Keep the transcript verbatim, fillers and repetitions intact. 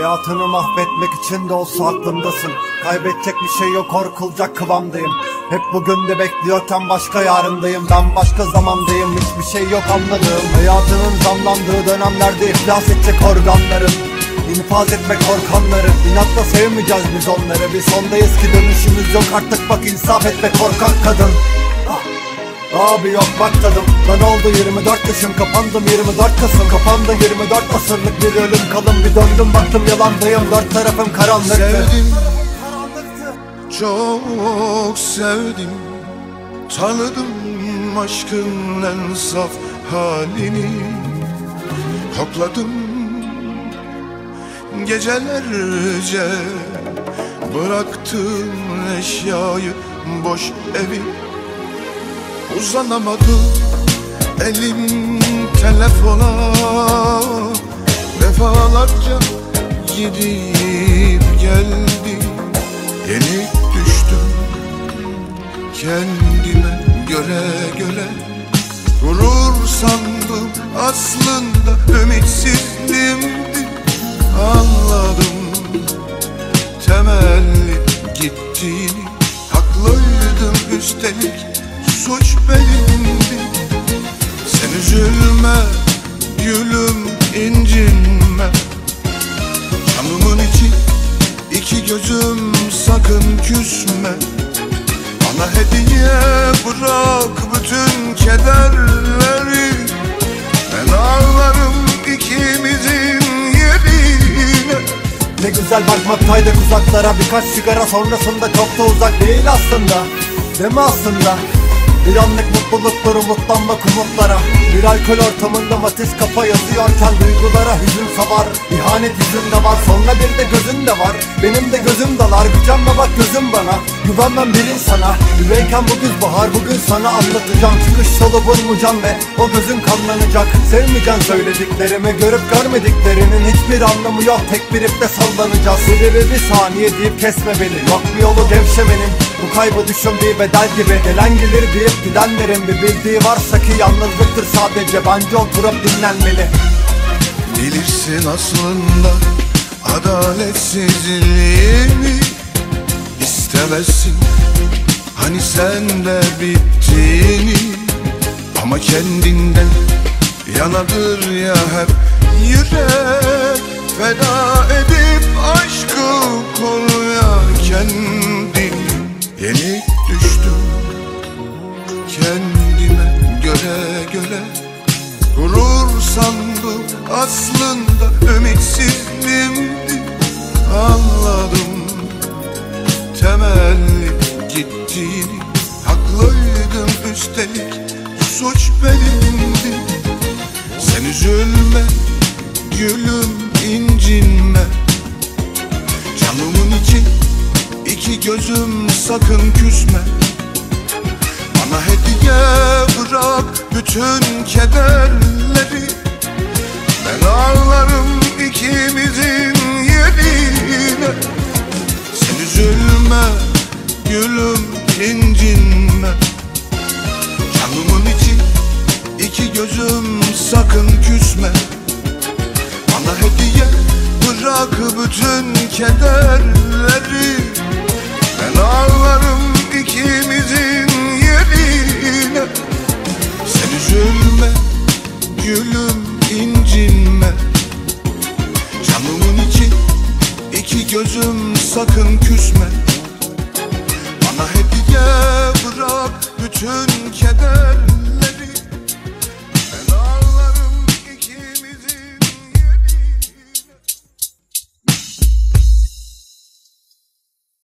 Hayatını mahvetmek için de olsa aklımdasın. Kaybedecek bir şey yok, korkulacak kıvamdayım. Hep bugün de bekliyorken başka yarındayım. Ben başka zamandayım, hiçbir şey yok anladığım. Hayatının zamlandığı dönemlerde iflas edecek organların. İnfaz etme korkanları. İnatla sevmeyeceğiz biz onları. Bir sondayız ki dönüşümüz yok artık, bak insaf etme korkak kadın. Abi yok bak tadım. Ben oldu yirmi dört yaşım, kapandım yirmi dört Kasım. Kafamda yirmi dört asırlık bir ölüm kalım. Bir döndüm baktım yalandayım, dört tarafım karanlıktı. Sevdim, çok sevdim. Tanıdım aşkın en saf halini. Kokladım gecelerce, bıraktım eşyayı, boş evi. Uzanamadı elim telefona, defalarca gidip geldi. Yenik düştüm kendime göre göre. Gurur sandım aslında ümitsizliğimdi. Anladım temelli gittiğini. Haklıydım üstelik, suç benimdi. Sen üzülme gülüm, incinme. Canımın içi iki gözüm, sakın küsme. Bana hediye bırak bütün kederleri. Ben ağlarım ikimizin yerine. Ne güzel bakmaktaydık uzaklara, birkaç sigara sonrasında çok da uzak değil aslında. Değil mi aslında? Bir anlık mutluluktur umutlanmak umutlara. Bir alkol ortamında matiz kafa yazıyorken duygulara hüzün savar. İhanet yüzünde var, sonra bir de gözünde var. Benim de gözüm dalar, gücenme bak gözüm bana. Güvenmem bir insana. Yüreğken bu güz bahar, bugün sana anlatacağım. Çıkış yolu bulmayacağım ve o gözün kanlanacak. Sevmeyeceksin söylediklerimi, görüp görmediklerinin hiçbir anlamı yok. Tek bir ipte sallanacağız. Bir bir bir saniye deyip kesme beni. Yok bir yolu gevşemenin. Bu kaybı düşün bir bedel gibi. Gelen gelir deyip gidenlerin bir bildiği varsa ki yalnızlıktır sadece. Bence oturup dinlenmeli. Bilirsin aslında adaletsizliğimi, istemezsin hani sen de bittiğini. Ama kendinden yanadır ya hep yürek, feda edip aşkı koruyarken kendini. Yenik düştüm kendime göre göre. Gurur sandım aslında ümitsizliğimdi. Anladım temelli gittiğini. Haklıydım üstelik, suç benimdi. Sen üzülme gülüm, incinme. Canımın içi iki gözüm, sakın küsme. Bana hediye bırak bütün kederleri. Ben ağlarım ikimizin yerine. Sen üzülme gülüm, incinme. Canımın içi iki gözüm, sakın küsme. Bana hediye bırak bütün kederleri. Ben ağlarım ikimizin yerine. Sen üzülme gülüm, incinme. Canımın içi iki gözüm, sakın küsme. Bana hediye bırak bütün kederleri.